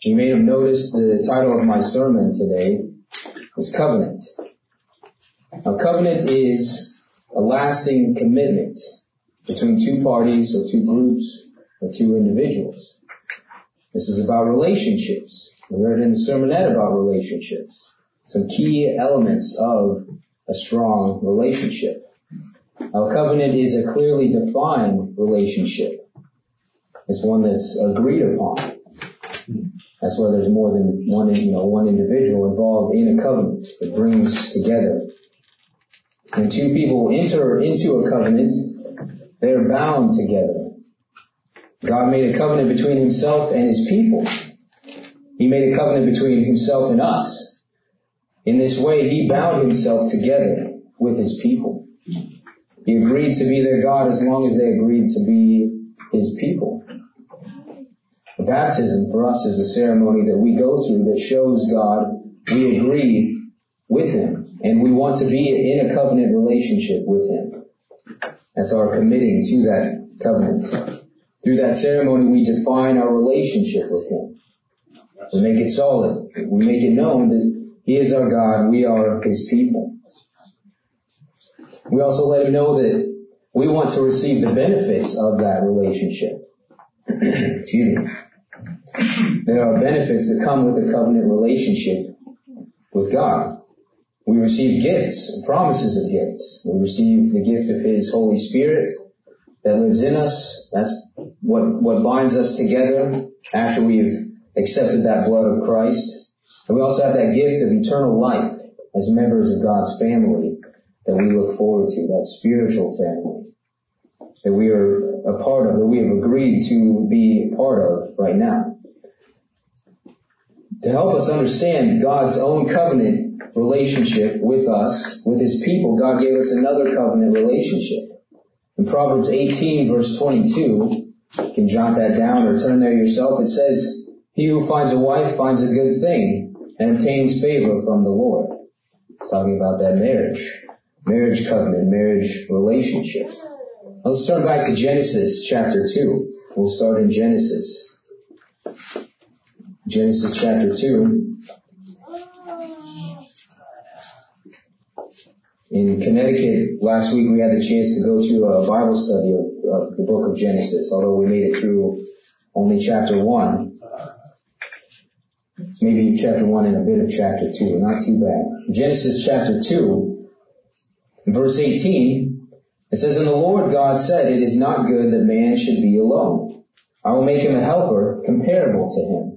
You may have noticed the title of my sermon today is Covenant. Now, covenant is a lasting commitment between two parties or two groups or two individuals. This is about relationships. We heard in the sermonette about relationships. Some key elements of a strong relationship. Now, a covenant is a clearly defined relationship. It's one that's agreed upon. That's why there's more than one individual involved in a covenant. It brings together. When two people enter into a covenant, they're bound together. God made a covenant between himself and his people. He made a covenant between himself and us. In this way, he bound himself together with his people. He agreed to be their God as long as they agreed to be his people. Baptism for us is a ceremony that we go through that shows God we agree with him and we want to be in a covenant relationship with him. That's our committing to that covenant. Through that ceremony we define our relationship with him. We make it solid. We make it known that he is our God, we are his people. We also let him know that we want to receive the benefits of that relationship. Excuse me. There are benefits that come with a covenant relationship with God. We receive gifts and promises of gifts. We receive the gift of his Holy Spirit that lives in us. That's what binds us together after we've accepted that blood of Christ. And we also have that gift of eternal life as members of God's family that we look forward to, that spiritual family that we are a part of, that we have agreed to be a part of right now. To help us understand God's own covenant relationship with us, with his people, God gave us another covenant relationship. In Proverbs 18 verse 22, you can jot that down or turn there yourself. It says, "He who finds a wife finds a good thing and obtains favor from the Lord." It's talking about that marriage covenant, marriage relationship. Let's turn back to Genesis chapter 2. We'll start in Genesis. Genesis chapter 2. In Connecticut, last week we had the chance to go through a Bible study of the book of Genesis, although we made it through only chapter 1. Maybe chapter 1 and a bit of chapter 2. Not too bad. Genesis chapter 2, verse 18, it says, "And the Lord God said, It is not good that man should be alone. I will make him a helper comparable to him."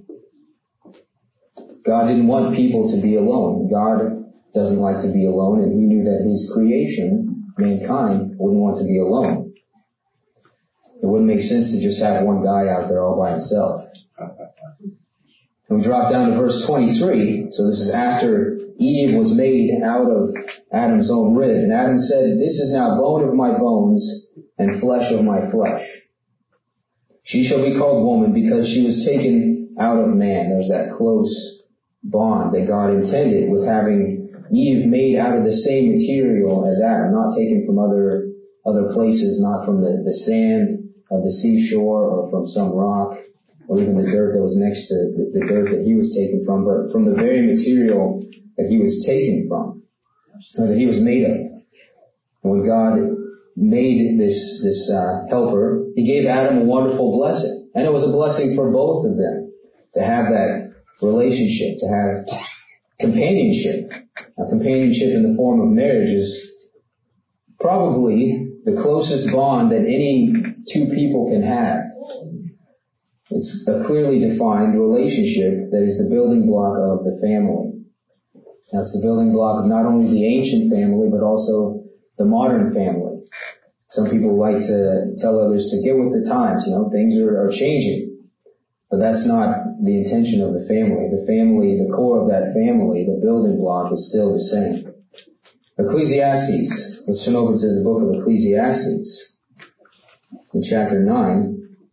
God didn't want people to be alone. God doesn't like to be alone, and he knew that his creation, mankind, wouldn't want to be alone. It wouldn't make sense to just have one guy out there all by himself. And we drop down to verse 23. So this is after Eve was made out of Adam's own rib. And Adam said, "This is now bone of my bones and flesh of my flesh. She shall be called woman because she was taken out of man." There's that close bond that God intended with having Eve made out of the same material as Adam, not taken from other places, not from the sand of the seashore or from some rock or even the dirt that was next to the dirt that he was taken from, but from the very material that he was taken from, or that he was made of. And when God made this helper, he gave Adam a wonderful blessing. And it was a blessing for both of them to have that relationship, to have companionship. Now, companionship in the form of marriage is probably the closest bond that any two people can have. It's a clearly defined relationship that is the building block of the family. Now, it's the building block of not only the ancient family, but also the modern family. Some people like to tell others to get with the times. Things are changing. But that's not the intention of the family. The family, the core of that family, the building block is still the same. Ecclesiastes. Let's turn over to the book of Ecclesiastes. In chapter 9.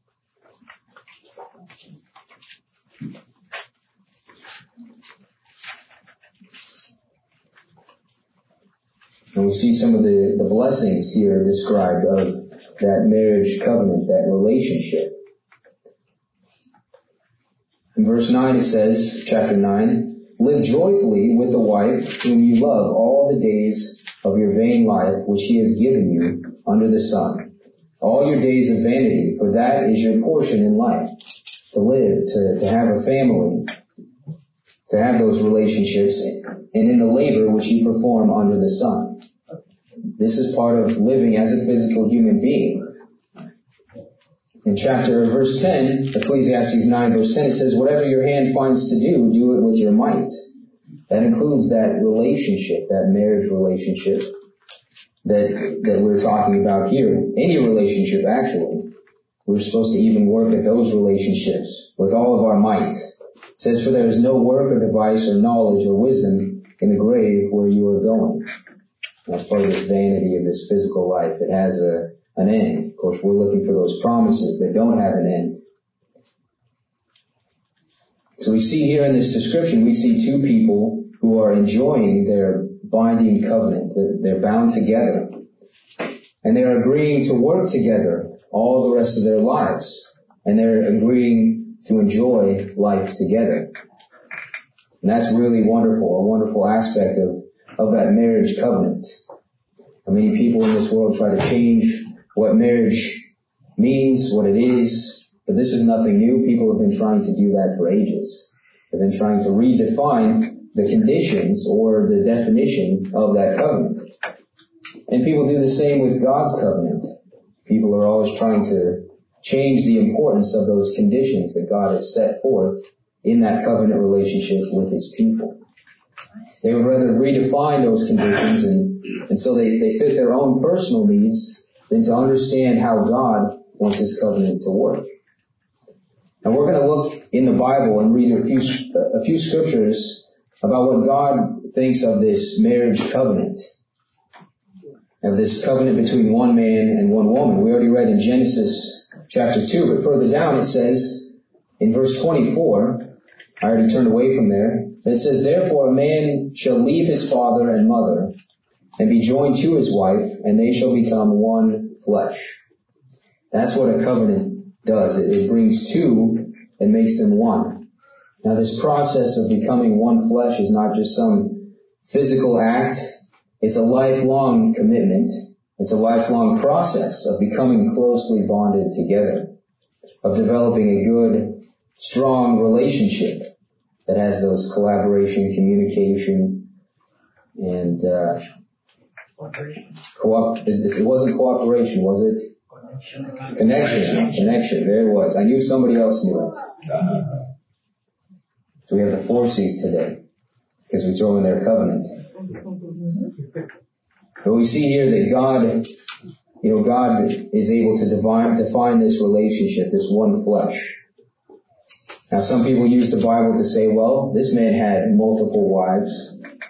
And we see some of the blessings here described of that marriage covenant, that relationship. In verse 9 it says, chapter 9, live joyfully with the wife whom you love all the days of your vain life which he has given you under the sun. All your days of vanity, for that is your portion in life. To live, to have a family, to have those relationships, and in the labor which you perform under the sun. This is part of living as a physical human being. In verse 10, Ecclesiastes 9 verse 10, it says, whatever your hand finds to do, do it with your might. That includes that relationship, that marriage relationship that we're talking about here. Any relationship, actually. We're supposed to even work at those relationships with all of our might. It says, for there is no work or device or knowledge or wisdom in the grave where you are going. That's part of this vanity of this physical life. It has an end. Of course, we're looking for those promises that don't have an end. So we see here in this description, we see two people who are enjoying their binding covenant. They're bound together. And they're agreeing to work together all the rest of their lives. And they're agreeing to enjoy life together. And that's really wonderful, a wonderful aspect of that marriage covenant. Many people in this world try to change what marriage means, what it is, but this is nothing new. People have been trying to do that for ages. They've been trying to redefine the conditions or the definition of that covenant. And people do the same with God's covenant. People are always trying to change the importance of those conditions that God has set forth in that covenant relationship with his people. They would rather redefine those conditions and so they fit their own personal needs than to understand how God wants his covenant to work. And we're going to look in the Bible and read a few scriptures about what God thinks of this marriage covenant, of this covenant between one man and one woman. We already read in Genesis chapter 2, but further down it says, in verse 24, I already turned away from there, but it says, therefore a man shall leave his father and mother and be joined to his wife, and they shall become one flesh. That's what a covenant does. It brings two and makes them one. Now this process of becoming one flesh is not just some physical act. It's a lifelong commitment. It's a lifelong process of becoming closely bonded together, of developing a good, strong relationship that has those collaboration, communication, and it wasn't cooperation, was it? Connection. There it was. I knew somebody else knew it. So we have the 4 C's today because we throw in their covenant. But we see here that God is able to define this relationship, this one flesh. Now some people use the Bible to say, well, this man had multiple wives.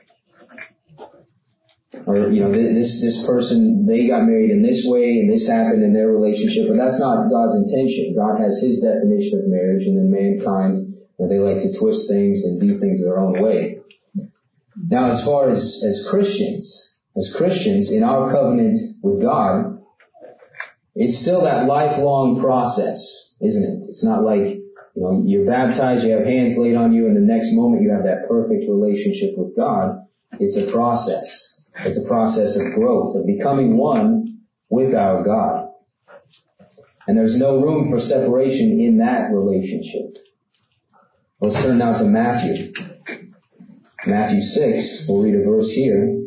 Or, this person, they got married in this way and this happened in their relationship. But that's not God's intention. God has his definition of marriage, and then mankind, they like to twist things and do things their own way. Now, as far as Christians, in our covenant with God, it's still that lifelong process, isn't it? It's not like, you're baptized, you have hands laid on you, and the next moment you have that perfect relationship with God. It's a process. It's a process of growth, of becoming one with our God. And there's no room for separation in that relationship. Let's turn now to Matthew. Matthew 6, we'll read a verse here.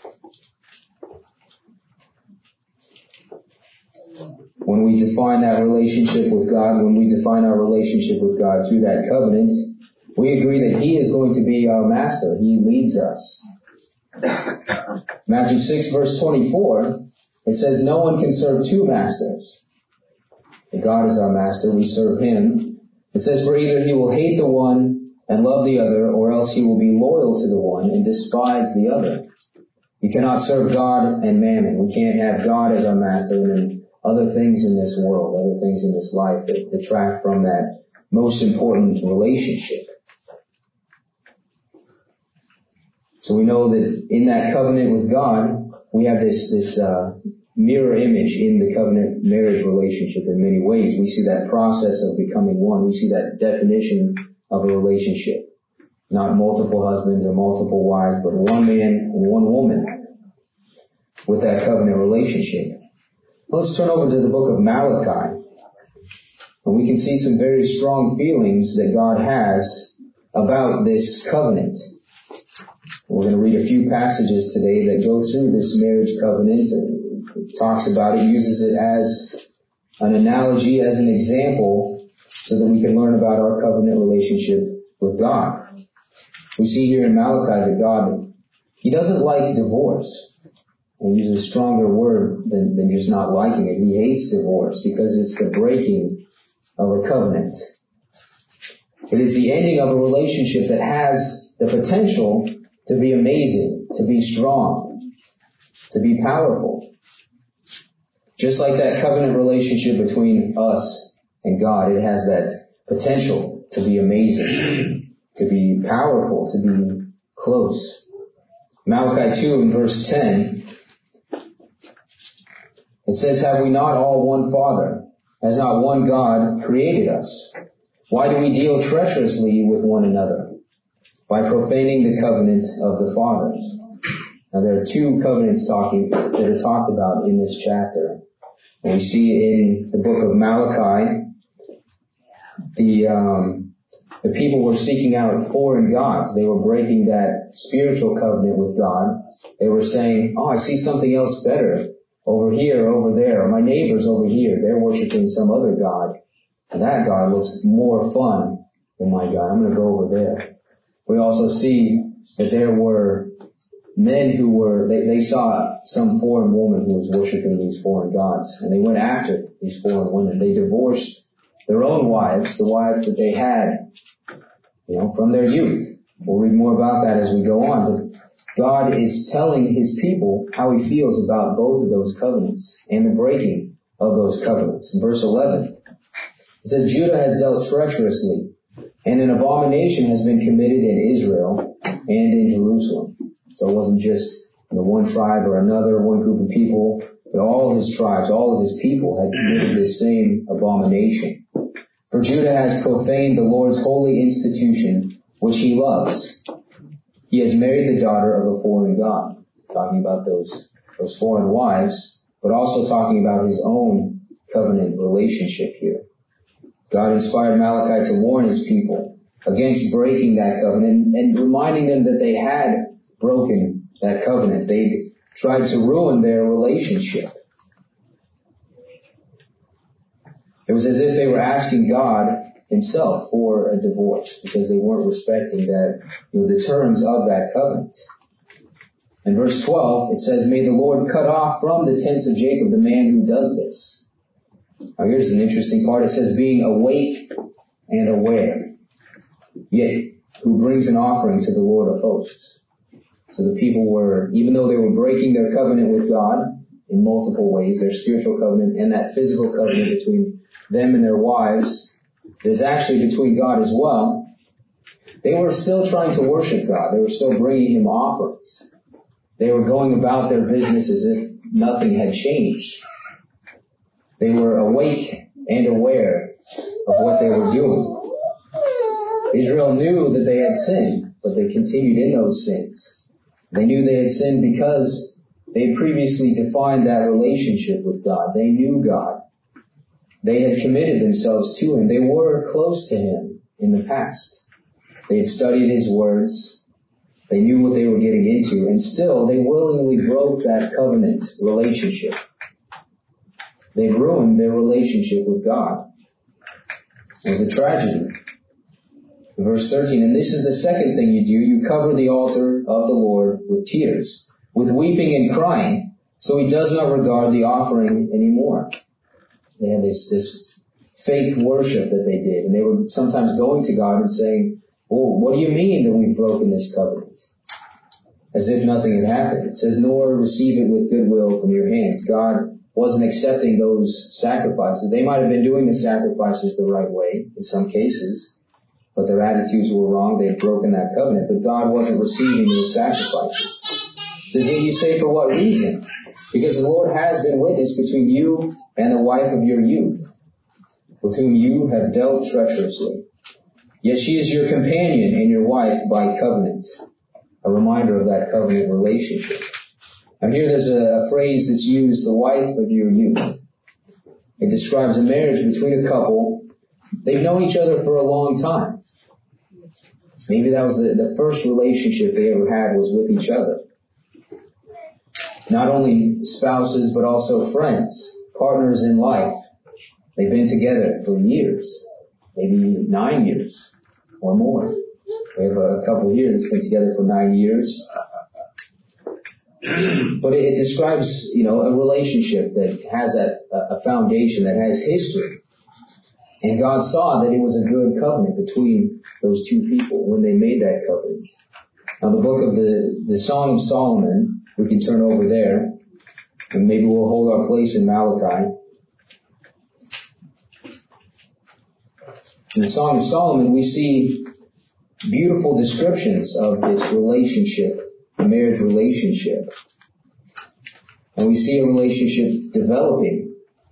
When we define that relationship with God, when we define our relationship with God through that covenant, we agree that he is going to be our master. He leads us. Matthew 6 verse 24, it says, no one can serve two masters. If God is our master, we serve him. It says, for either he will hate the one and love the other, or else he will be loyal to the one and despise the other. You cannot serve God and mammon. We can't have God as our master and then other things in this world, other things in this life that detract from that most important relationship. So we know that in that covenant with God, we have this mirror image in the covenant marriage relationship in many ways. We see that process of becoming one. We see that definition of a relationship. Not multiple husbands or multiple wives, but one man and one woman with that covenant relationship. Let's turn over to the book of Malachi. And we can see some very strong feelings that God has about this covenant. We're going to read a few passages today that go through this marriage covenant and talks about it, uses it as an analogy, as an example, so that we can learn about our covenant relationship with God. We see here in Malachi that God, He doesn't like divorce. He uses a stronger word than just not liking it. He hates divorce because it's the breaking of a covenant. It is the ending of a relationship that has the potential to be amazing, to be strong, to be powerful. Just like that covenant relationship between us and God, it has that potential to be amazing, to be powerful, to be close. Malachi 2 in verse 10, it says, "Have we not all one Father? Has not one God created us? Why do we deal treacherously with one another? By profaning the covenant of the fathers." Now there are two covenants that are talked about in this chapter. And we see in the book of Malachi, the people were seeking out foreign gods. They were breaking that spiritual covenant with God. They were saying, "Oh, I see something else better over here, over there. Or my neighbor's over here. They're worshiping some other god. And that god looks more fun than my God. I'm going to go over there." We also see that there were men who they saw some foreign woman who was worshiping these foreign gods. And they went after these foreign women. They divorced their own wives, the wives that they had, from their youth. We'll read more about that as we go on. But God is telling His people how He feels about both of those covenants and the breaking of those covenants. In verse 11, it says, "Judah has dealt treacherously, and an abomination has been committed in Israel and in Jerusalem." So it wasn't just one tribe or another, one group of people, but all of His tribes, all of His people had committed this same abomination. "For Judah has profaned the Lord's holy institution, which He loves. He has married the daughter of a foreign god." Talking about those foreign wives, but also talking about His own covenant relationship here. God inspired Malachi to warn His people against breaking that covenant and reminding them that they had broken that covenant. They tried to ruin their relationship. It was as if they were asking God Himself for a divorce because they weren't respecting the terms of that covenant. In verse 12, it says, "May the Lord cut off from the tents of Jacob the man who does this." Now here's an interesting part. It says, "Being awake and aware, yet who brings an offering to the Lord of hosts." So the people were, even though they were breaking their covenant with God in multiple ways, their spiritual covenant and that physical covenant between them and their wives, is actually between God as well, they were still trying to worship God. They were still bringing Him offerings. They were going about their business as if nothing had changed. They were awake and aware of what they were doing. Israel knew that they had sinned, but they continued in those sins. They knew they had sinned because they had previously defined that relationship with God. They knew God. They had committed themselves to Him. They were close to Him in the past. They had studied His words. They knew what they were getting into, and still they willingly broke that covenant relationship. They ruined their relationship with God. It was a tragedy. In verse 13, "And this is the second thing you do. You cover the altar of the Lord with tears, with weeping and crying, so He does not regard the offering anymore." They had this fake worship that they did, and they were sometimes going to God and saying, "Oh, what do you mean that we've broken this covenant?" As if nothing had happened. It says, "Nor receive it with goodwill from your hands." God wasn't accepting those sacrifices. They might have been doing the sacrifices the right way in some cases, but their attitudes were wrong. They had broken that covenant, but God wasn't receiving those sacrifices. It says, "Yet you say, for what reason? Because the Lord has been witness between you and the wife of your youth, with whom you have dealt treacherously." Yet she is your companion and your wife by covenant. A reminder of that covenant relationship. Now here there's a phrase that's used, the wife of your youth. It describes a marriage between a couple. They've known each other for a long time. Maybe that was the first relationship they ever had was with each other. Not only spouses, but also friends, partners in life. They've been together for years, maybe 9 years or more. We have a couple here that's been together for 9 years. But it describes, a relationship that has a foundation, that has history. And God saw that it was a good covenant between those two people when they made that covenant. Now the book of the Song of Solomon, we can turn over there, and maybe we'll hold our place in Malachi. In the Song of Solomon, we see beautiful descriptions of this relationship, the marriage relationship. And we see a relationship developing.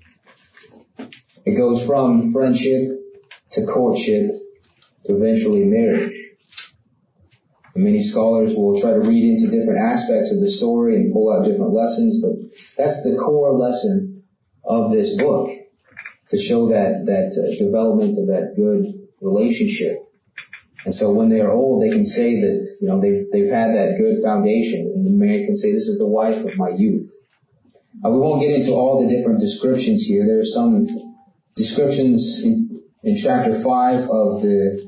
It goes from friendship to courtship to eventually marriage. And many scholars will try to read into different aspects of the story and pull out different lessons, but that's the core lesson of this book, to show that development of that good relationship. And so when they are old, they can say that, they've had that good foundation, and the man can say, this is the wife of my youth. We won't get into all the different descriptions here. There are some descriptions in chapter 5 of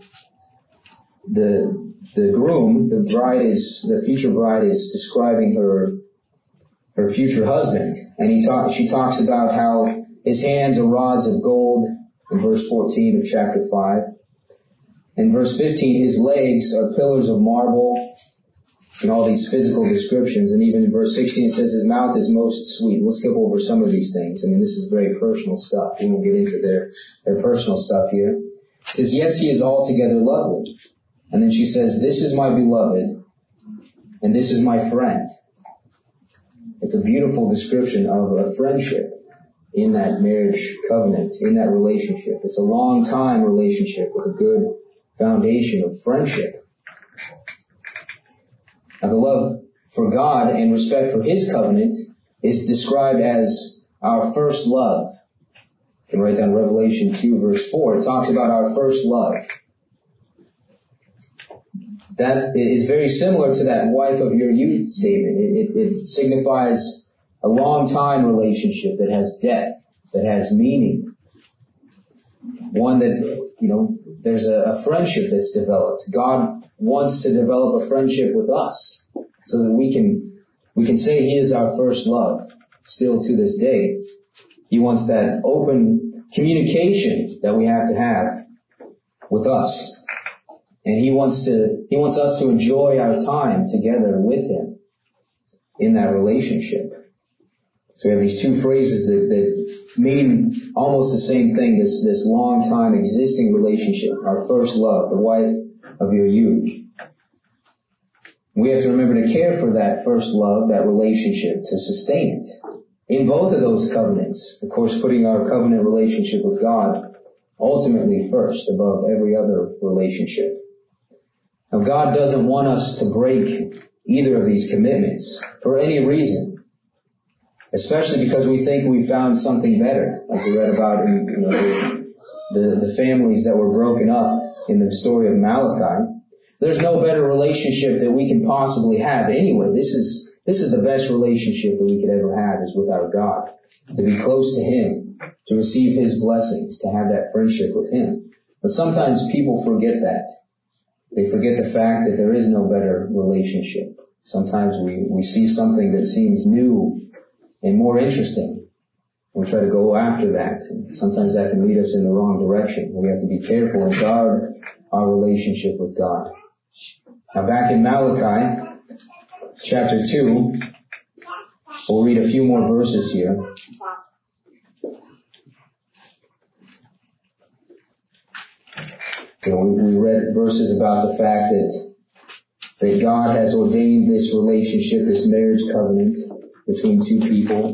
the groom. The future bride is describing her future husband, and she talks about how his hands are rods of gold in verse 14 of chapter 5. In verse 15, his legs are pillars of marble, and all these physical descriptions. And even in verse 16, it says his mouth is most sweet. We'll skip over some of these things. This is very personal stuff. We won't get into their personal stuff here. It says, yes, he is altogether lovely. And then she says, this is my beloved, and this is my friend. It's a beautiful description of a friendship in that marriage covenant, in that relationship. It's a long time relationship with a good foundation of friendship. Now the love for God and respect for His covenant is described as our first love. You can write down Revelation 2 verse 4. It talks about our first love. That is very similar to that wife of your youth statement. It signifies a long time relationship that has depth, that has meaning. One that, there's a friendship that's developed. God wants to develop a friendship with us so that we can say He is our first love still to this day. He wants that open communication that we have to have with us. And He wants us to enjoy our time together with Him in that relationship. So we have these two phrases that mean almost the same thing, this long time existing relationship, our first love, the wife of your youth. We have to remember to care for that first love, that relationship, to sustain it. In both of those covenants, of course, putting our covenant relationship with God ultimately first above every other relationship. Now, God doesn't want us to break either of these commitments for any reason, especially because we think we found something better, like we read about in the families that were broken up in the story of Malachi. There's no better relationship that we can possibly have anyway. This is the best relationship that we could ever have, is with our God. To be close to Him, to receive His blessings, to have that friendship with Him. But sometimes people forget that. They forget the fact that there is no better relationship. Sometimes we see something that seems new and more interesting. We try to go after that. And sometimes that can lead us in the wrong direction. We have to be careful and guard our relationship with God. Now back in Malachi, chapter 2, we'll read a few more verses here. We read verses about the fact that God has ordained this relationship, this marriage covenant between two people.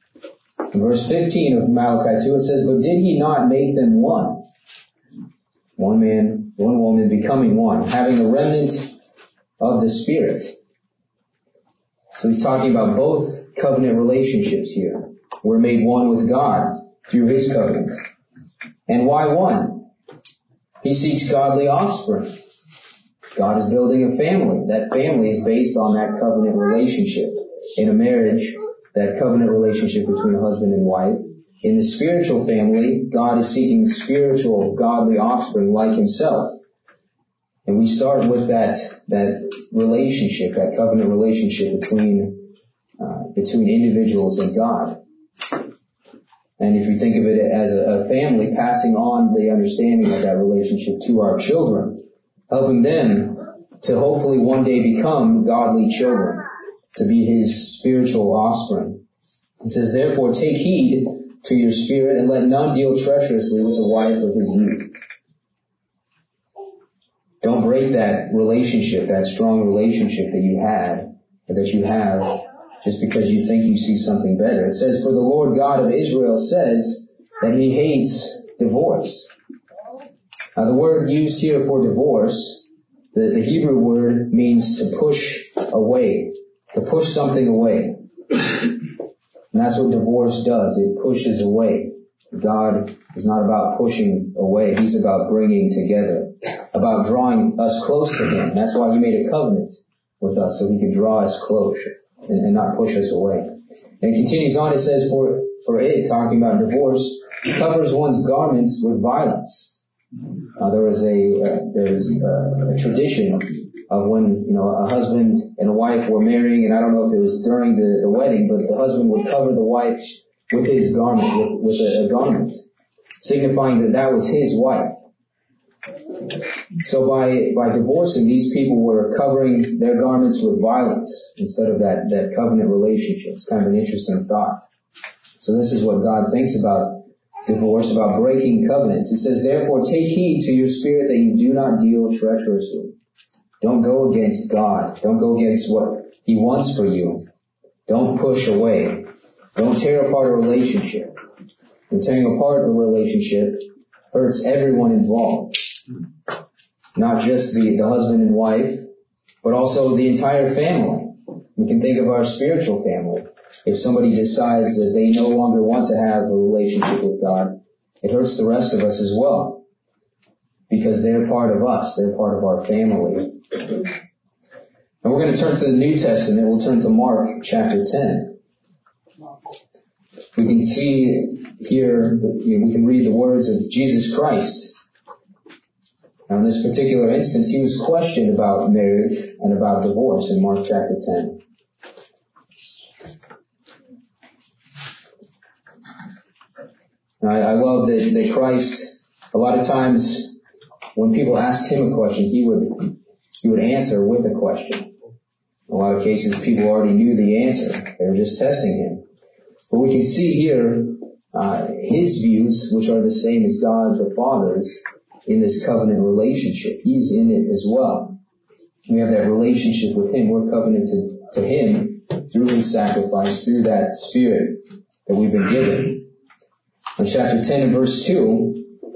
In verse 15 of Malachi 2, it says, but did He not make them one? one man, one woman becoming one, having a remnant of the Spirit. So he's talking about both covenant relationships here. We're made one with God through His covenant. And why one? He seeks godly offspring. God is building a family. That family is based on that covenant relationship. In a marriage, that covenant relationship between a husband and wife. In the spiritual family, God is seeking spiritual, godly offspring like Himself. And we start with that relationship, that covenant relationship between individuals and God. And if you think of it as a family, passing on the understanding of that relationship to our children, helping them to hopefully one day become godly children, to be His spiritual offspring. It says, therefore take heed to your spirit, and let none deal treacherously with the wife of his youth. Don't break that relationship, that strong relationship that you had, or that you have, just because you think you see something better. It says, for the Lord God of Israel says that He hates divorce. Now the word used here for divorce, the Hebrew word means to push away, to push something away. And that's what divorce does. It pushes away. God is not about pushing away. He's about bringing together, about drawing us close to Him. That's why He made a covenant with us, so He could draw us close and not push us away. And it continues on, it says, for it, talking about divorce, covers one's garments with violence. There is a tradition of when, a husband and a wife were marrying, and I don't know if it was during the wedding, but the husband would cover the wife with his garment, with a garment, signifying that was his wife. So by divorcing, these people were covering their garments with violence instead of that covenant relationship. It's kind of an interesting thought. So this is what God thinks about divorce, about breaking covenants. It says, therefore take heed to your spirit that you do not deal treacherously. Don't go against God. Don't go against what He wants for you. Don't push away. Don't tear apart a relationship. And tearing apart a relationship hurts everyone involved. Not just the husband and wife, but also the entire family. We can think of our spiritual family. If somebody decides that they no longer want to have a relationship with God, it hurts the rest of us as well. Because they're part of us. They're part of our family. And we're going to turn to the New Testament. We'll turn to Mark chapter 10. We can see here, we can read the words of Jesus Christ. Now in this particular instance, He was questioned about marriage and about divorce in Mark chapter 10. Now I love that Christ, a lot of times when people asked Him a question, He would answer with a question. In a lot of cases, people already knew the answer. They were just testing Him. But we can see here His views, which are the same as God the Father's, in this covenant relationship. He's in it as well. We have that relationship with Him. We're covenanted to Him through His sacrifice, through that Spirit that we've been given. In chapter 10 and verse 2,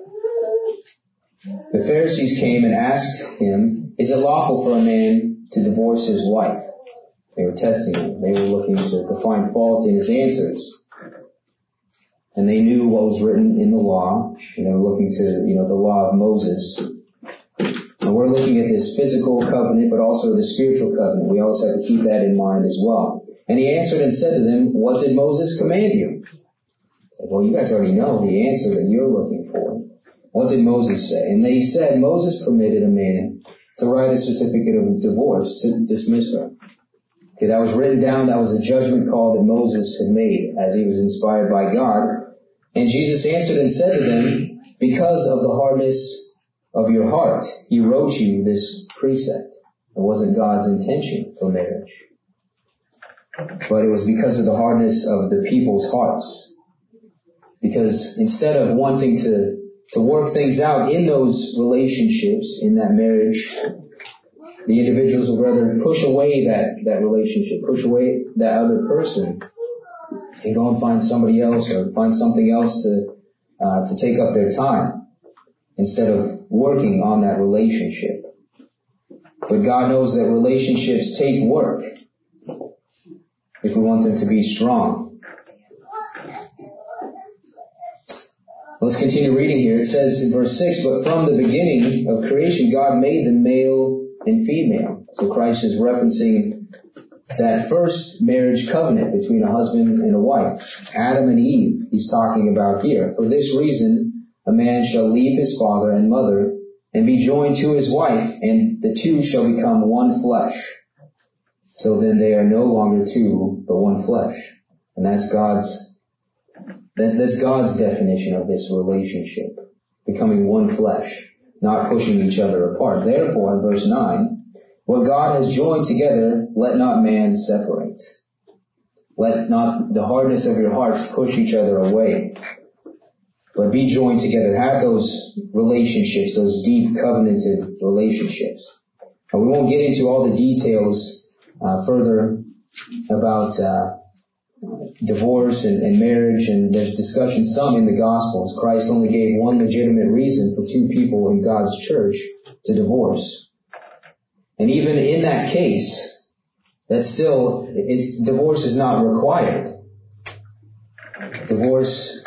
the Pharisees came and asked Him, is it lawful for a man to divorce his wife? They were testing Him. They were looking to find fault in His answers. And they knew what was written in the law. And they were looking to, the law of Moses. And we're looking at this physical covenant, but also the spiritual covenant. We always have to keep that in mind as well. And He answered and said to them, what did Moses command you? Well, you guys already know the answer that you're looking for. What did Moses say? And they said, Moses permitted a man to write a certificate of divorce to dismiss her. Okay, that was written down. That was a judgment call that Moses had made as he was inspired by God. And Jesus answered and said to them, because of the hardness of your heart, He wrote you this precept. It wasn't God's intention for marriage. But it was because of the hardness of the people's hearts. Because instead of wanting to work things out in those relationships, in that marriage, the individuals would rather push away that relationship, push away that other person, and go and find somebody else or find something else to take up their time. instead of working on that relationship. But God knows that relationships take work if we want them to be strong. Let's continue reading here. It says in verse 6, but from the beginning of creation, God made them male and female. So Christ is referencing that first marriage covenant between a husband and a wife. Adam and Eve, he's talking about here. For this reason, a man shall leave his father and mother and be joined to his wife, and the two shall become one flesh. So then they are no longer two, but one flesh. And that's God's definition of this relationship. Becoming one flesh, not pushing each other apart. Therefore, in verse 9, what God has joined together, let not man separate. Let not the hardness of your hearts push each other away, but be joined together. Have those relationships, those deep covenanted relationships. And we won't get into all the details further about divorce and marriage, and there's discussion some in the Gospels. Christ only gave one legitimate reason for two people in God's church to divorce. And even in that case, that's still, divorce is not required. Divorce,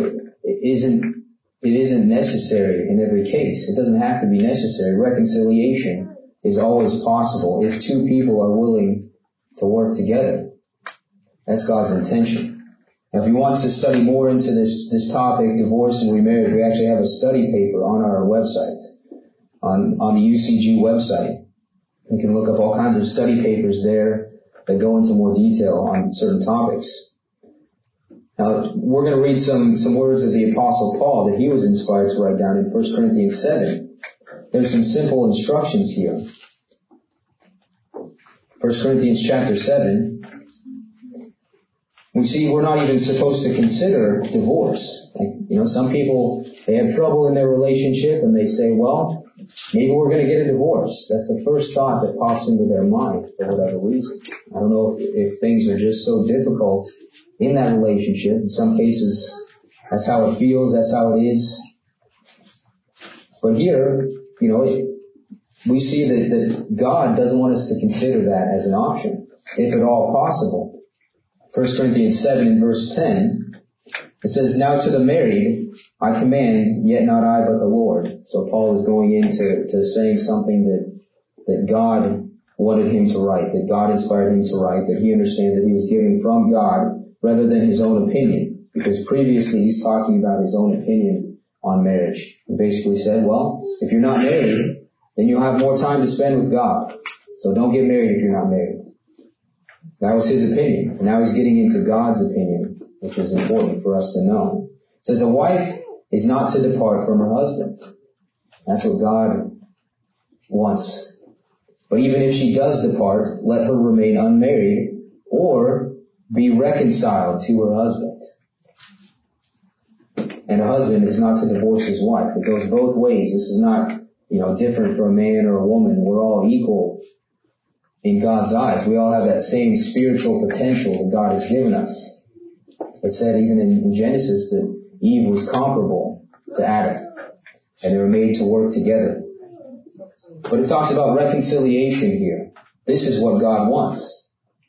it isn't necessary in every case. It doesn't have to be necessary. Reconciliation is always possible if two people are willing to work together. That's God's intention. Now, if you want to study more into this topic, divorce and remarriage, we actually have a study paper on our website, on the UCG website. You can look up all kinds of study papers there that go into more detail on certain topics. Now, we're going to read some words of the Apostle Paul that he was inspired to write down in 1 Corinthians 7. There's some simple instructions here. 1 Corinthians chapter 7. We see we're not even supposed to consider divorce. Some people, they have trouble in their relationship and they say, well, maybe we're going to get a divorce. That's the first thought that pops into their mind for whatever reason. I don't know if things are just so difficult in that relationship. In some cases, that's how it feels, that's how it is. But here, we see that God doesn't want us to consider that as an option, if at all possible. 1 Corinthians 7 in verse 10, it says, now to the married I command, yet not I, but the Lord. So Paul is going into saying something that God wanted him to write, that God inspired him to write, that he understands that he was given from God rather than his own opinion. Because previously he's talking about his own opinion on marriage. He basically said, well, if you're not married, then you'll have more time to spend with God. So don't get married if you're not married. That was his opinion. And now he's getting into God's opinion, which is important for us to know. It says, a wife is not to depart from her husband. That's what God wants. But even if she does depart, let her remain unmarried or be reconciled to her husband. And a husband is not to divorce his wife. It goes both ways. This is not, different for a man or a woman. We're all equal in God's eyes. We all have that same spiritual potential that God has given us. It said even in Genesis that Eve was comparable to Adam, and they were made to work together. But it talks about reconciliation here. This is what God wants.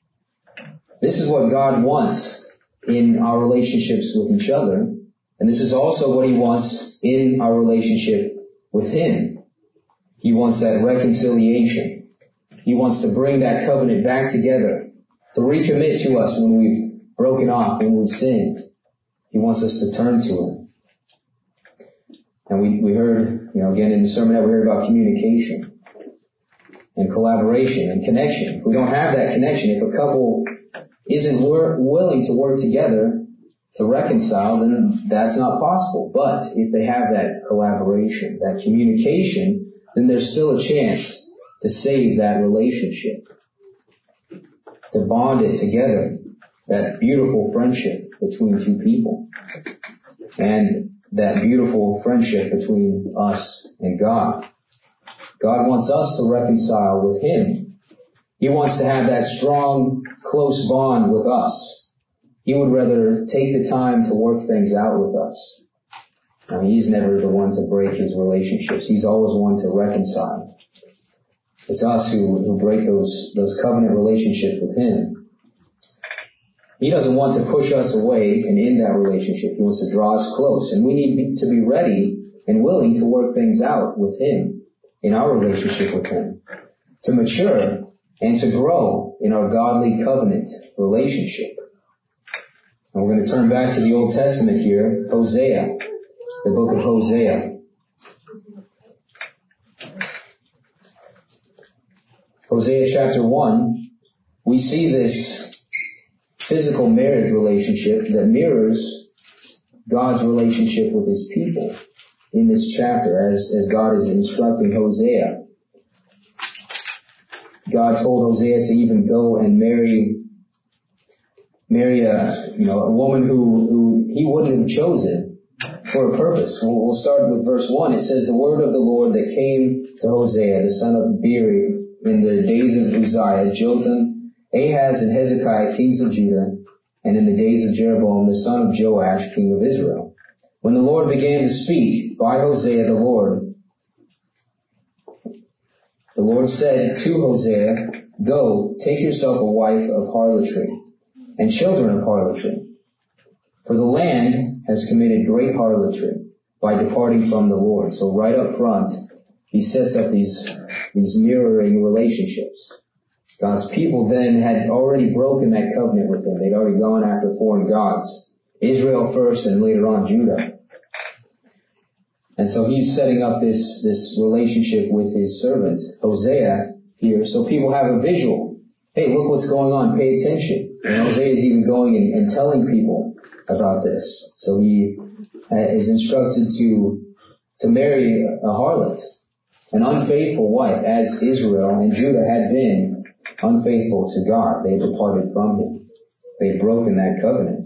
This is what God wants in our relationships with each other, and this is also what he wants in our relationship with him. He wants that reconciliation. He wants to bring that covenant back together, to recommit to us when we've broken off, when we've sinned. He wants us to turn to him. And we heard, again in the sermon that we heard about communication and collaboration and connection. If we don't have that connection, if a couple isn't willing to work together to reconcile, then that's not possible. But if they have that collaboration, that communication, then there's still a chance to save that relationship, to bond it together, that beautiful friendship between two people, and that beautiful friendship between us and God. God wants us to reconcile with him. He wants to have that strong, close bond with us. He would rather take the time to work things out with us. Now, he's never the one to break his relationships. He's always one to reconcile. It's us who break those covenant relationships with him. He doesn't want to push us away and end that relationship. He wants to draw us close. And we need to be ready and willing to work things out with him in our relationship with him, to mature and to grow in our godly covenant relationship. And we're going to turn back to the Old Testament here, Hosea, the book of Hosea. Hosea chapter 1, we see this physical marriage relationship that mirrors God's relationship with his people in this chapter as God is instructing Hosea. God told Hosea to even go and marry a woman who he wouldn't have chosen for a purpose. We'll start with verse 1. It says, "The word of the Lord that came to Hosea, the son of Beeri, in the days of Uzziah, Jotham, Ahaz, and Hezekiah, kings of Judah, and in the days of Jeroboam, the son of Joash, king of Israel. When the Lord began to speak by Hosea, the Lord said to Hosea, Go, take yourself a wife of harlotry, and children of harlotry. For the land has committed great harlotry by departing from the Lord." So right up front, he sets up these mirroring relationships. God's people then had already broken that covenant with him. They'd already gone after foreign gods. Israel first and later on Judah. And so he's setting up this relationship with his servant, Hosea, here, so people have a visual. Hey, look what's going on, pay attention. And Hosea is even going and telling people about this. So he is instructed to marry a harlot, an unfaithful wife, as Israel and Judah had been unfaithful to God. They had departed from him. They had broken that covenant.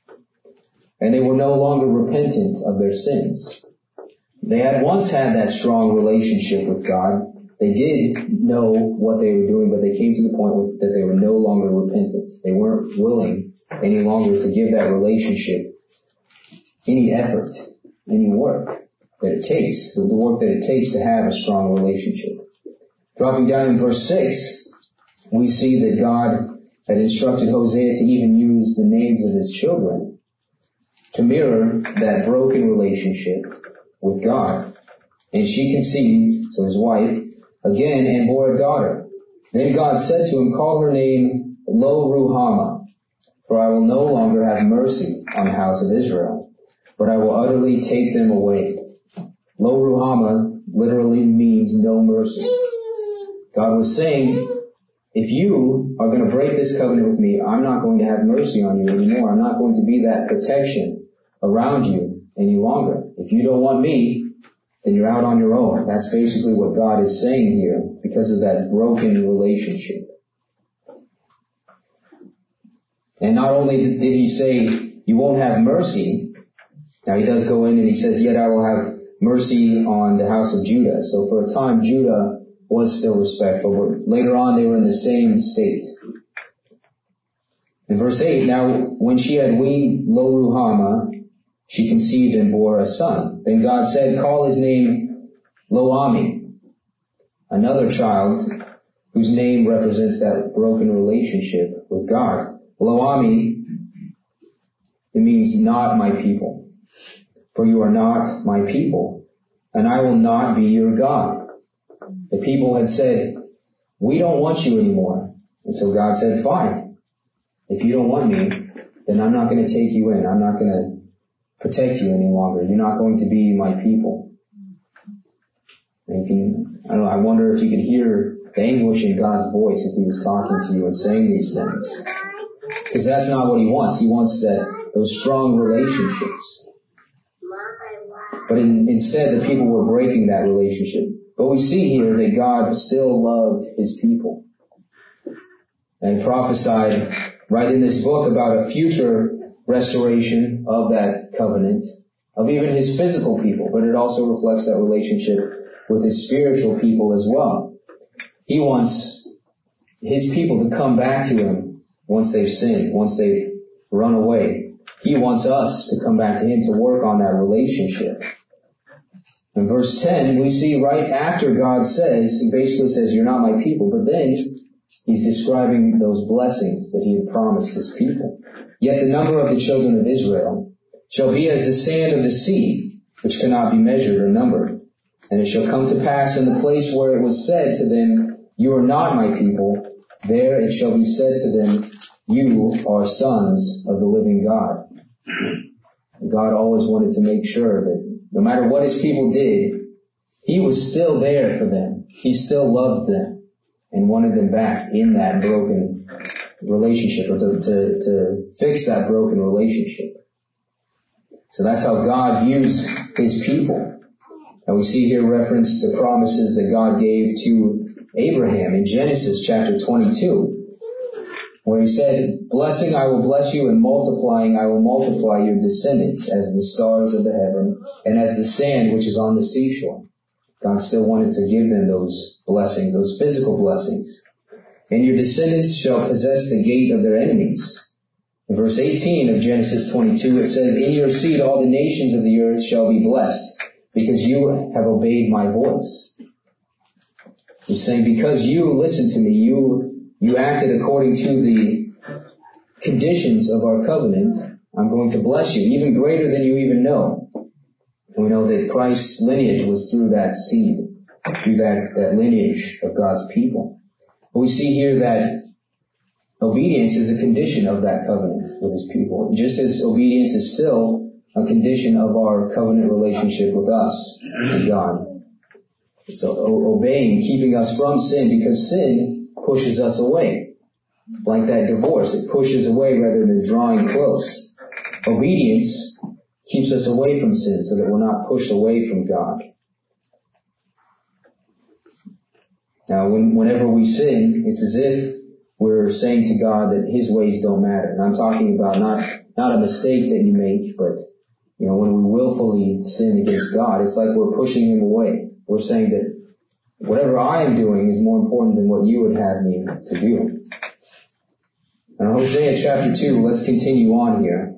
And they were no longer repentant of their sins. They had once had that strong relationship with God. They did know what they were doing, but they came to the point that they were no longer repentant. They weren't willing any longer to give that relationship any effort, any work that it takes, the work that it takes to have a strong relationship. Dropping down in verse 6, we see that God had instructed Hosea to even use the names of his children to mirror that broken relationship with God. And she conceived, so his wife, again, and bore a daughter. Then God said to him, Call her name Lo-Ruhamah, for I will no longer have mercy on the house of Israel, but I will utterly take them away. Lo-Ruhamah literally means no mercy. God was saying, if you are going to break this covenant with me, I'm not going to have mercy on you anymore. I'm not going to be that protection around you any longer. If you don't want me, then you're out on your own. That's basically what God is saying here because of that broken relationship. And not only did he say, you won't have mercy, now he does go in and he says, yet I will have mercy on the house of Judah. So for a time, Judah was still respectful, but later on they were in the same state. In verse 8, now when she had weaned Lo-Ruhamah, she conceived and bore a son. Then God said, Call his name Lo-Ammi, another child whose name represents that broken relationship with God. Lo-Ammi, it means not my people. For you are not my people, and I will not be your God. The people had said, we don't want you anymore. And so God said, fine. If you don't want me, then I'm not going to take you in. I'm not going to protect you any longer. You're not going to be my people. And I wonder if you could hear the anguish in God's voice if he was talking to you and saying these things. Because that's not what he wants. He wants those strong relationships. But instead, the people were breaking that relationship. But we see here that God still loved his people. And he prophesied right in this book about a future restoration of that covenant, of even his physical people, but it also reflects that relationship with his spiritual people as well. He wants his people to come back to him once they've sinned, once they've run away. He wants us to come back to him to work on that relationship. In verse 10, we see right after God says, he basically says, you're not my people, but then he's describing those blessings that he had promised his people. Yet the number of the children of Israel shall be as the sand of the sea, which cannot be measured or numbered. And it shall come to pass in the place where it was said to them, you are not my people, there it shall be said to them, you are sons of the living God. God always wanted to make sure that no matter what his people did, he was still there for them. He still loved them and wanted them back in that broken relationship, or to fix that broken relationship. So that's how God views his people. And we see here reference to promises that God gave to Abraham in Genesis chapter 22. Where he said, blessing I will bless you, and multiplying I will multiply your descendants as the stars of the heaven and as the sand which is on the seashore. God still wanted to give them those blessings, those physical blessings. And your descendants shall possess the gate of their enemies. In verse 18 of Genesis 22 it says, in your seed all the nations of the earth shall be blessed, because you have obeyed my voice. He's saying, because you listened to me, you acted according to the conditions of our covenant, I'm going to bless you, even greater than you even know. And we know that Christ's lineage was through that seed, through that lineage of God's people. But we see here that obedience is a condition of that covenant with his people, just as obedience is still a condition of our covenant relationship with us and God. So obeying, keeping us from sin, because sin pushes us away. Like that divorce, it pushes away rather than drawing close. Obedience keeps us away from sin so that we're not pushed away from God. Now, whenever we sin, it's as if we're saying to God that his ways don't matter. And I'm talking about not a mistake that you make, but when we willfully sin against God, it's like we're pushing him away. We're saying that whatever I am doing is more important than what you would have me to do. Now, Hosea chapter 2, let's continue on here.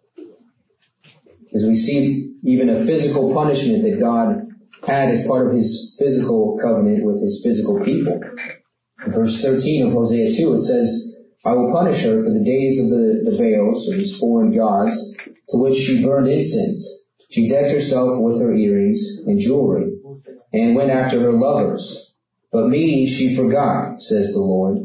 As we see even a physical punishment that God had as part of his physical covenant with his physical people. In verse 13 of Hosea 2, it says, I will punish her for the days of the Baals, or these foreign gods, to which she burned incense. She decked herself with her earrings and jewelry, and went after her lovers. But me she forgot, says the Lord.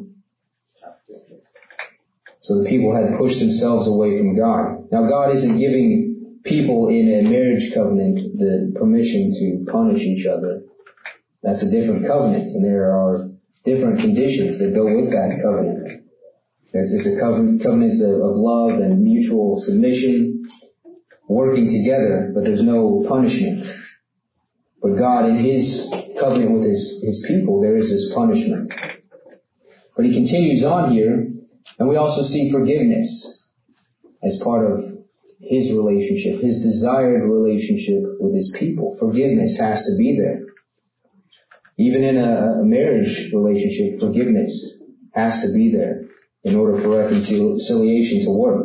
So the people had pushed themselves away from God. Now God isn't giving people in a marriage covenant the permission to punish each other. That's a different covenant, and there are different conditions that go with that covenant. It's a covenant of love and mutual submission, working together, but there's no punishment. But God, in his covenant with his people, there is this punishment. But he continues on here, and we also see forgiveness as part of his relationship, his desired relationship with his people. Forgiveness has to be there. Even in a marriage relationship, forgiveness has to be there in order for reconciliation to work.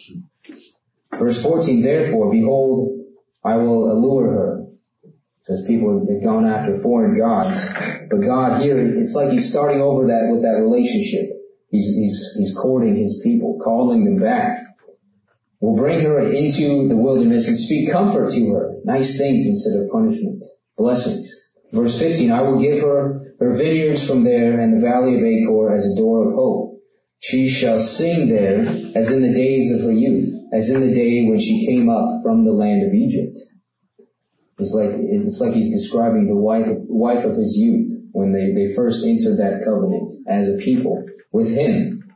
Verse 14, therefore, behold, I will allure her. Because people have gone after foreign gods. But God here, it's like he's starting over that with that relationship. He's courting his people, calling them back. We'll bring her into the wilderness and speak comfort to her. Nice things instead of punishment. Blessings. Verse 15, I will give her vineyards from there and the valley of Achor as a door of hope. She shall sing there as in the days of her youth, as in the day when she came up from the land of Egypt. It's like he's describing the wife of his youth when they first entered that covenant as a people with him.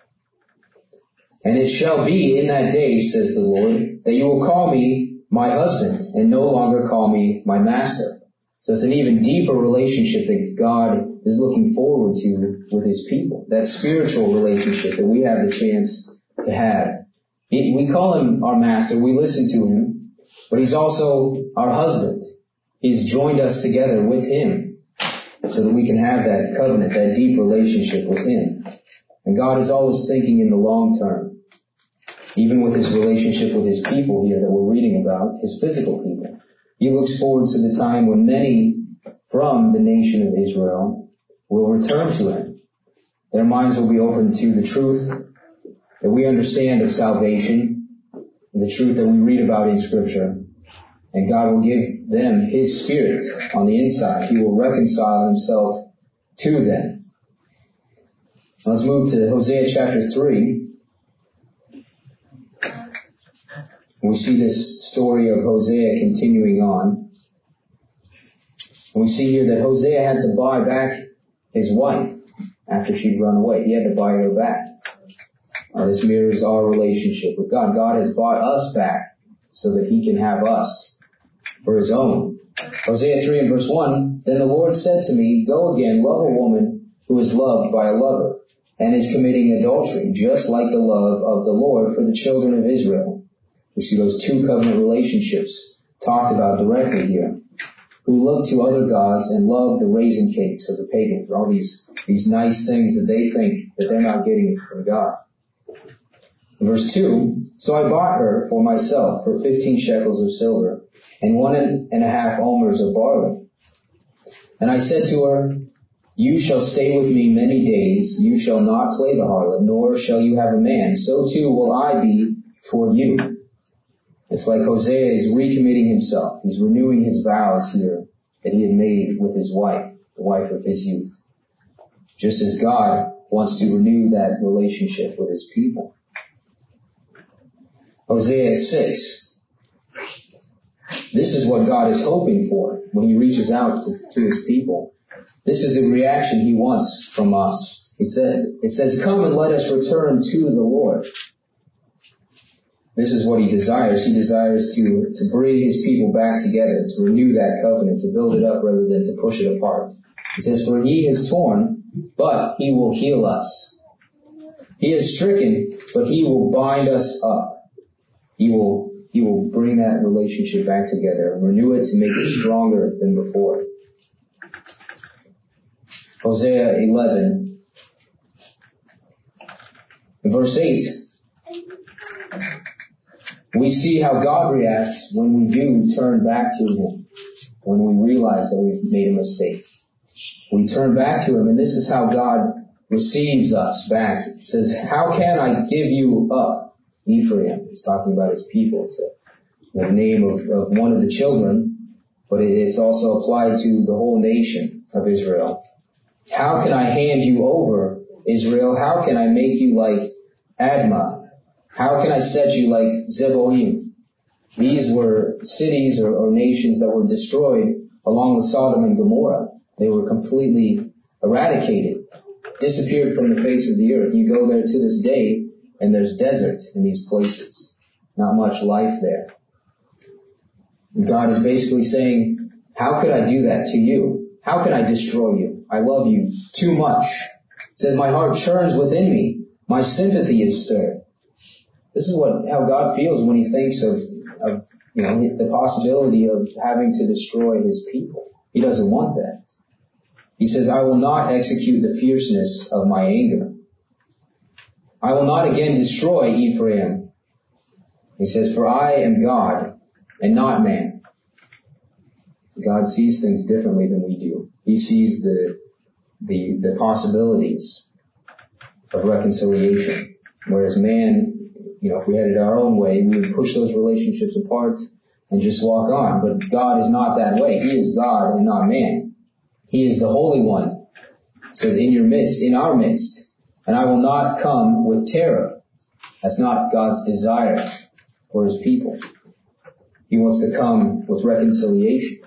And it shall be in that day, says the Lord, that you will call me my husband and no longer call me my master. So it's an even deeper relationship that God is looking forward to with his people. That spiritual relationship that we have the chance to have. We call him our master. We listen to him. But he's also our husband. He's joined us together with him so that we can have that covenant, that deep relationship with him. And God is always thinking in the long term. Even with his relationship with his people here that we're reading about, his physical people. He looks forward to the time when many from the nation of Israel will return to him. Their minds will be open to the truth that we understand of salvation, the truth that we read about in Scripture. And God will give them His Spirit on the inside. He will reconcile Himself to them. Let's move to Hosea chapter 3. We see this story of Hosea continuing on. And we see here that Hosea had to buy back his wife after she'd run away. He had to buy her back. This mirrors our relationship with God. God has bought us back so that He can have us for His own. Hosea 3 and verse 1, Then the Lord said to me, Go again, love a woman who is loved by a lover, and is committing adultery, just like the love of the Lord for the children of Israel. We see those two covenant relationships talked about directly here, who look to other gods and love the raisin cakes of the pagans, all these nice things that they think that they're not getting from God. Verse 2, So I bought her for myself for 15 shekels of silver and 1.5 omers of barley. And I said to her, You shall stay with me many days. You shall not play the harlot, nor shall you have a man. So too will I be toward you. It's like Hosea is recommitting himself. He's renewing his vows here that he had made with his wife, the wife of his youth. Just as God wants to renew that relationship with His people. Hosea 6. This is what God is hoping for when He reaches out to His people. This is the reaction He wants from us. It says, Come and let us return to the Lord. This is what He desires. He desires to bring His people back together, to renew that covenant, to build it up rather than to push it apart. It says, For He has torn, but He will heal us. He has stricken, but He will bind us up. He will bring that relationship back together and renew it to make it stronger than before. Hosea 11, verse 8. We see how God reacts when we do turn back to Him, when we realize that we've made a mistake. We turn back to Him, and this is how God receives us back. It says, How can I give you up, Ephraim? He's talking about His people. It's the name of one of the children, but it's also applied to the whole nation of Israel. How can I hand you over, Israel? How can I make you like Admah? How can I set you like Zeboim? These were cities or nations that were destroyed along with Sodom and Gomorrah. They were completely eradicated, disappeared from the face of the earth. You go there to this day, and there's desert in these places. Not much life there. And God is basically saying, how could I do that to you? How can I destroy you? I love you too much. It says, my heart churns within me. My sympathy is stirred. This is how God feels when He thinks of the possibility of having to destroy His people. He doesn't want that. He says, I will not execute the fierceness of my anger. I will not again destroy Ephraim. He says, for I am God and not man. God sees things differently than we do. He sees the possibilities of reconciliation. Whereas man, if we had it our own way, we would push those relationships apart and just walk on. But God is not that way. He is God and not man. He is the Holy One. It says, in our midst. And I will not come with terror. That's not God's desire for His people. He wants to come with reconciliation.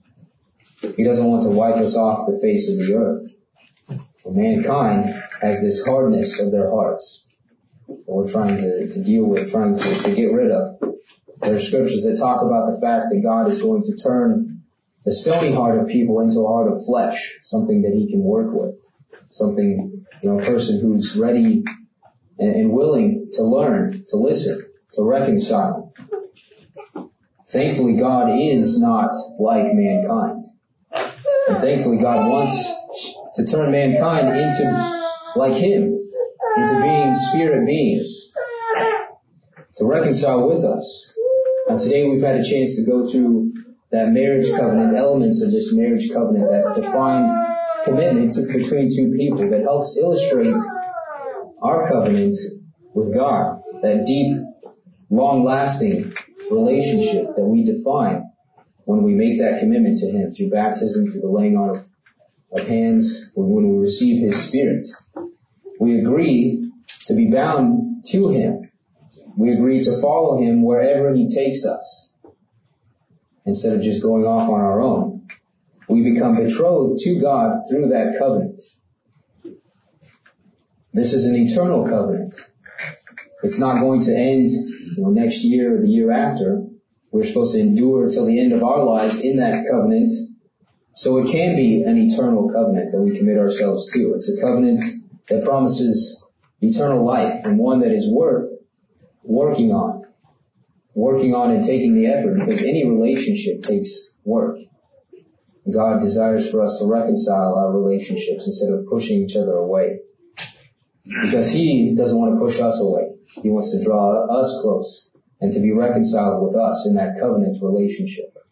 He doesn't want to wipe us off the face of the earth. For mankind has this hardness of their hearts that we're trying to deal with, trying to get rid of. There are scriptures that talk about the fact that God is going to turn the stony heart of people into a heart of flesh, something that He can work with, something, a person who's ready and willing to learn, to listen, to reconcile. Thankfully, God is not like mankind. And thankfully, God wants to turn mankind into like Him, into being spirit beings, to reconcile with us. Now today we've had a chance to go through that marriage covenant, elements of this marriage covenant that define commitment between two people, that helps illustrate our covenant with God, that deep, long-lasting relationship that we define when we make that commitment to Him through baptism, through the laying on of hands, when we receive His Spirit. We agree to be bound to Him. We agree to follow Him wherever He takes us, instead of just going off on our own. We become betrothed to God through that covenant. This is an eternal covenant. It's not going to end next year or the year after. We're supposed to endure till the end of our lives in that covenant. So it can be an eternal covenant that we commit ourselves to. It's a covenant that promises eternal life, and one that is worth working on and taking the effort, because any relationship takes work. God desires for us to reconcile our relationships instead of pushing each other away, because He doesn't want to push us away. He wants to draw us close and to be reconciled with us in that covenant relationship.